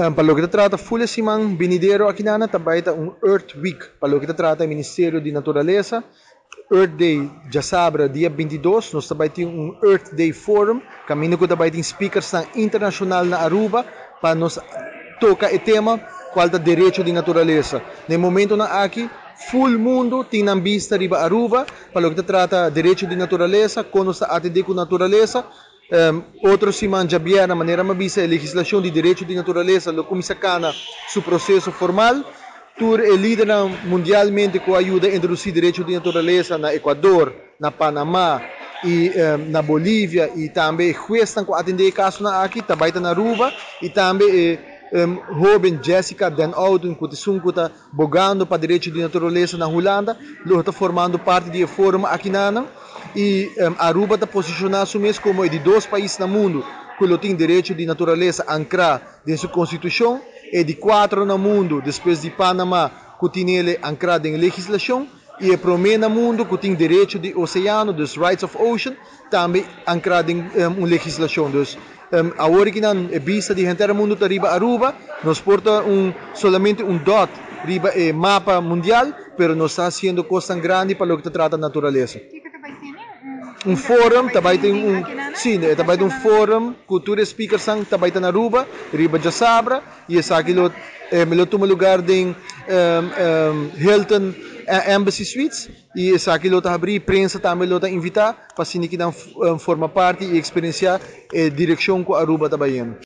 Para lo que trata Fulha Simão Binideiro aqui na tabaita Earth Week, para lo que trata o Ministério de Natureza, Earth Day já sabra dia 22, nós também temos Earth Day Forum, caminho que também tem speakers internacional na Aruba, para nos tocar o tema qual é o direito de natureza. No momento na aqui, full mundo tem na vista riba Aruba, para lo que trata direito de natureza, quando está atender com natureza. Outro semana já vieram a maneira mais vista a legislação de direito de natureza, lo começa a seu processo formal. Tur é líder mundialmente com a ajuda a introduzir direito de natureza na Equador, na Panamá e na Bolívia e também juiz com atender caso na aqui, também na Aruba e também jovem Jessica Den Ouden que está bogando para direito de natureza na Holanda, lo está formando parte do fórum aqui na e Aruba está posicionado mesmo como de dois países no mundo que tem direito de natureza ancrado em sua constituição e de 4 no mundo, depois de Panamá, que tem ele ancrado em legislação, e é primeiro no mundo que tem direito de oceano, dos rights of ocean, também ancrado em legislação. Então, agora que não é vista de gente do mundo está riba Aruba, nos porta solamente dot riba mapa mundial, mas não está sendo coisa grande para o que trata da natureza. Fórum, também tem sim, também tem fórum, cultura speakers também está na Aruba, riba já sabra, e essa aqui me toma lugar em Hilton Embassy Suites, e essa aqui está abrir, prensa também está invitar, para se que forma parte e experienciar a direção que a Aruba está bem.